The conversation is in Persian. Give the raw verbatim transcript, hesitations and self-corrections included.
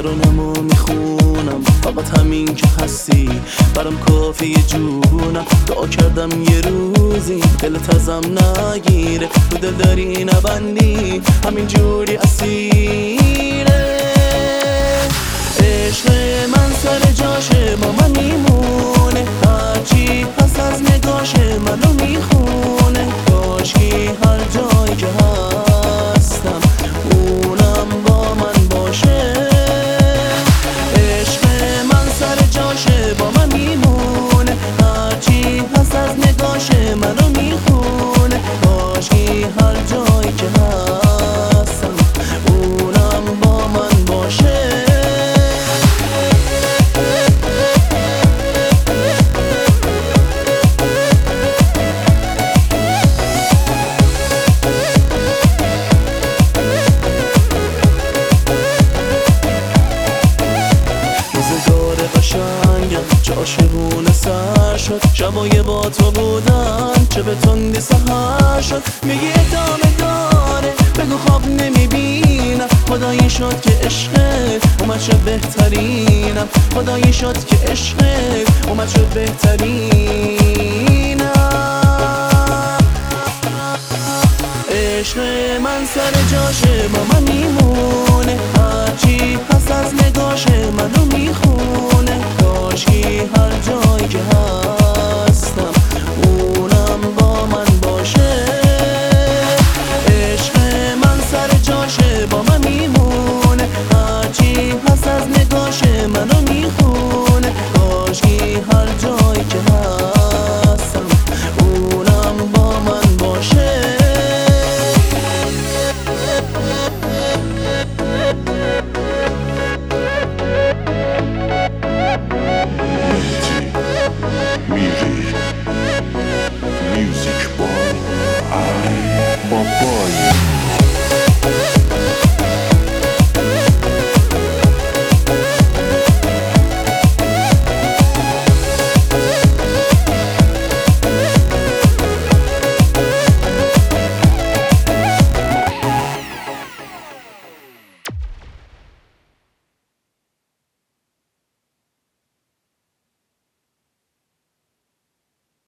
ترانمو میخونم، فقط همین که هستی برام کافیه جونم. دعا کردم یه روزی دلت ازم نگیره، تو دل داری نبندی همین جوری اسیره. عشق من سر جاشه با من میمونه، هرچی پس از نگاشه منو میخونه. کاشکی هر جایی که هستم اونم با من باشه. عشق من سر جاشه با من میمونه، هرچی پس از نگاشه منو میخونه. کاشکی هر جایی که هستم اونم با من باشه. عاشقونه سر شد، شبای با تو بودن چه به تندی سهر شد. میگی ادامه داره بگو خواب نمیبینم، خدایی شد که عشقت اومد شد بهترینم. خدایی شد که عشقت اومد شد بهترینم. عشق من سر جاشه با من میمونه، هرچی پس از نگاشه من